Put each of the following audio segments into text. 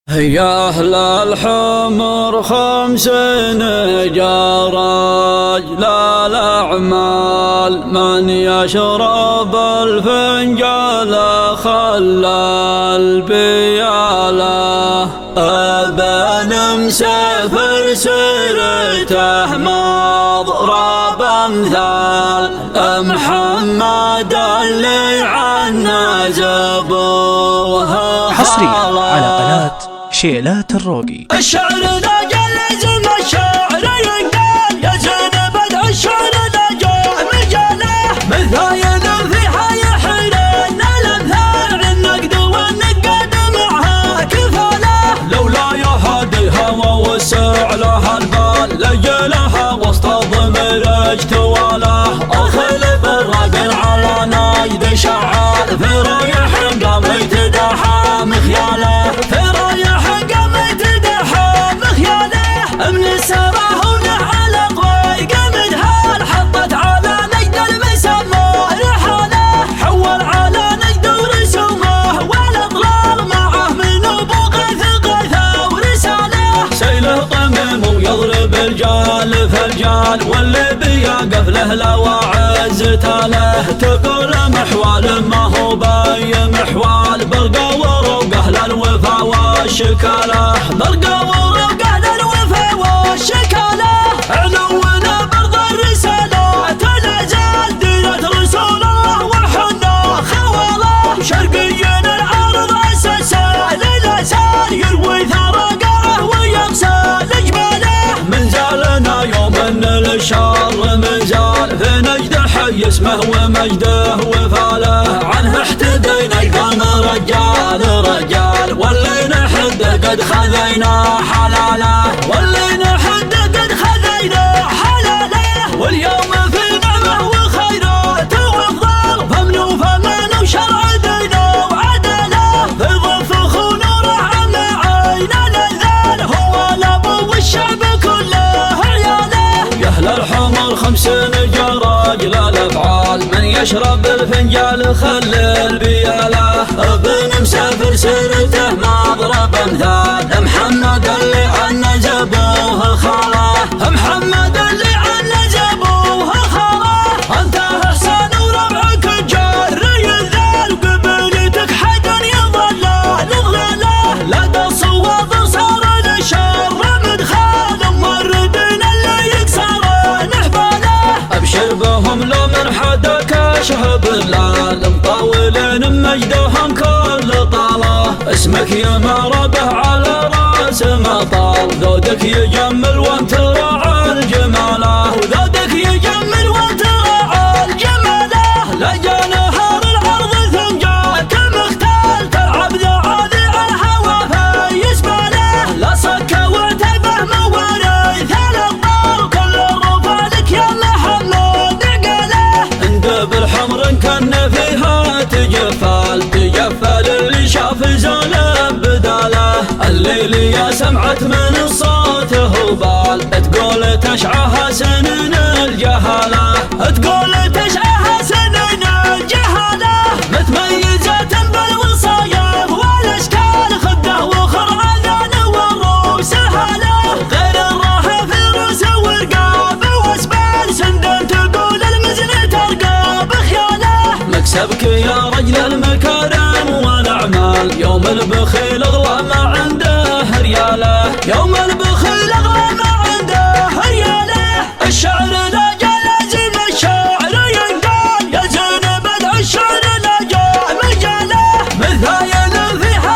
يا أهل الحمر 50 جرج لا الأعمال، من يشرب الفنجال خلى البيالة. ابن مسافر سيرته مضرب امثال، محمد اللي عنا زبوه حصري على قناة شيلات الروقي. الشعر ذا لازم الشعر ينقال، يا زين بدع الشعر ذا جاء مجاله، مثايل فيها يحرن الامثال، النقد والنقاد معها كفاله. لولا يا هاديها ووسع لها البال، لجلها وسط الضمير اجتواله. الخيل بالراق على نايد شعال، في رايح قام يتداحى مخياله، في رايح قام يتداحى مخياله. من السماء ونه على قوي قمدها، حطت على نجد المسمى رحاله، حول على نجد ورسومه والاطلال، معه من ابو غيث غيثه ورساله. سيله طمم ويضرب الجال فالجال، واللي بيقف له لواعز تاله. تقول محوال ما هو باي محوال، برقى وروقه للوفا والشكاله، برقى وروقه للوفا والشكاله. علونا برض الرساله تنازل، دينة رسول الله وحنا خواله. شرقيا العرض اساسا للاسال، يروي ثرى قاره ويغسل جباله. من زالنا يوم ان الشر من زال، في نجد حي اسمه ومجده وفاله. عنه احتدينا يقام رجال رجال، واللي نحده قد خذينا حلاله، واللي نحده قد خذينا حلاله. واليوم في نعمه وخيرات وافضال، فمن وفمان وشرع دينه وعداله. في ضف خنوره عم عين الانذال، هو الابو والشعب كله عياله. يا اهل الحمر 50 جرج لا الافعال، من يشرب الفنجال خلى البياله. ابن مسافر سيرته مضرب امثال، محمد اللي عنا زبوه خاله، محمد اللي عنا زبوه خاله. انت احسان وربعك الجاري الذال، قبيلتك حد يظل الغلاله. لا تصوض صار للشر مدخال، موردين اللي يكسر نحباله. ابشر بهم لو من حدك شهب اللال، مطولين مجدهم كل طاله. اسمك يا مربه على راس مطال، ذودك يجمل وانت راعى الجماله، وذودك يجمل وانت راعى الجماله. لا جا نهار العرض ثم جاك مختال، تلعب ذعاذي الهوى في يسباله. لا صك وعتبه مواريث الابطال، كل الرفالك يا محمد عقاله. اندب الحمر كان فيها تجفال، تجفل اللي شاف زلم بداله. الليل يا سمعت من الصوت هبال، تقول تشعها سنين الجهاله، تقول تشعها سنين الجهاله. متميزة بالوصايف والاشكال، خده وخر اذان والروس هاله. غير الراحه في روس ورقاب واسبال، سندن تقول المزن ترقى بخياله. مكسبك يا رجل المكارم والاعمال، يوم البخيل اغلى ما عنده رياله، يوم البخيل اغلى ما عنده رياله. الشعر لا جا لازم الشعر ينقال، يا زين بدع الشعر لا جاء مجاله. مثايل فيها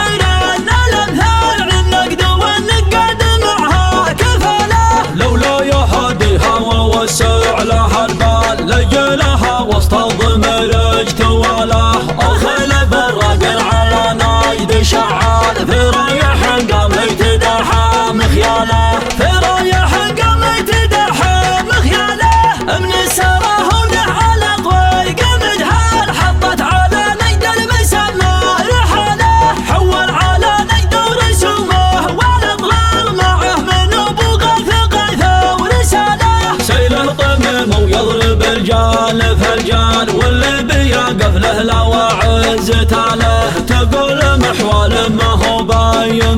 يحرن الامثال، النقد والنقاد معها كفاله. لولا يا هاديها ووسع لها البال، لجلها وسط الضمير اجتواله. الخيل بالراق على نايد شعال، في رايح قام يتداحى مخياله، في رايح قام يتداحى مخياله. من السماء ونه على قوي قمدها، حطت على نجد المسمى رحاله، حول على نجد ورسومه والاطلال، معه من ابو غيث غيثه ورساله. سيله طمم ويضرب الجال فالجال، واللي بيقف له لواعز تاله. تقول محوال ما هو باي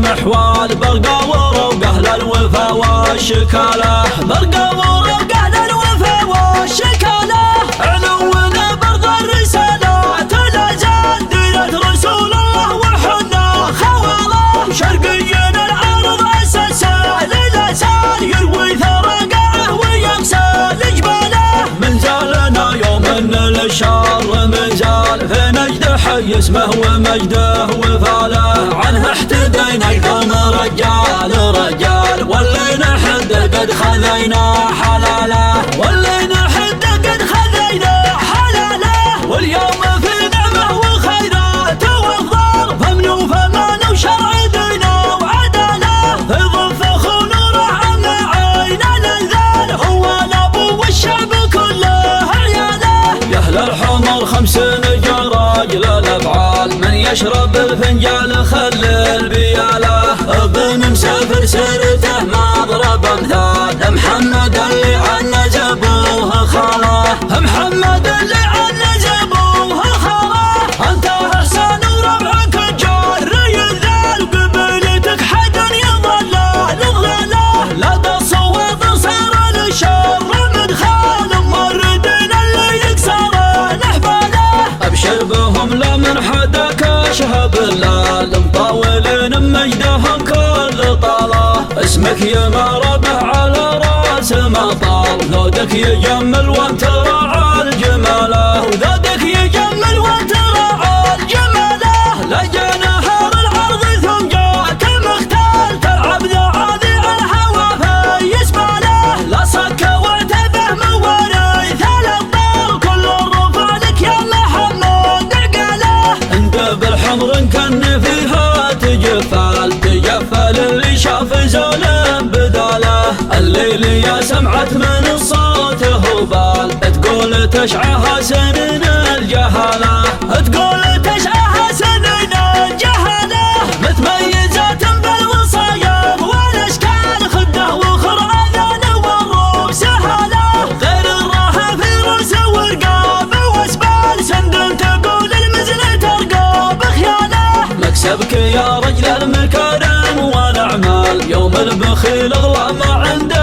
المحوال برقى وروقه للوفا والشكاله برقى وروقه للوفا والشكاله علونا برض الرسالات لا زال دينة رسول الله وحنا خواله شرقيا الارض اساسا للاسال يروي ثرقه ويغسل جباله من زالنا يوم ان الشر مزال في نجد حي اسمه ومجده وفاله عنه احتدينا القوم رجال رجال واللي نحد قد خذينا حلاله واللي نحد قد خذينا حلاله واليوم في نعمه وخيرات وافضال فمن وفمان وشرع دينا وعداله فيض فخر نوره عم عين الانذال هو الابو والشعب كله عياله يا اهل الحمر 50 راجل الافعال من يشرب الفنجال خلي البياله ابن مسافر سيرته ما ضرب امثال محمد اللي عنز ابوه خاله محمد اللي عنز ابوه خاله انت احسن وربعك الجار يذال وقبيلتك حد يضلل ضلاله لا تصوت صار للشر مدخال موردين اللي يكسر نحباله ابشر بهم لا من حدك اشهب اللال مطاولين مجدهم كل طاله اسمك يمربه على راس مطال ذودك يجمل وانت راعى الجماله وذودك يجمل وانت راعى الجماله لجا نهار العرض ثم جاك المختال تلعب ذعاذي الهوى في يسباله لا صك وعتبه من وريث الابطال كل الرفع لك يا محمد عقاله انت بالحمر كن فيها تجفل اللي شاف زلم بداله الليل يا سمعت من الصوت هبال تقول تشعها سنين الجهاله تقول تشعها سنين الجهاله متميزات بالوصايا والاشكال خده وخر اذان والروح سهاله غير الراحه في رؤوس ورقاب واسبال سند تقول المزن ترقى بخياله مكسبك يا رجل المكارم والاعمال يوم البخيل اغلى ما عنده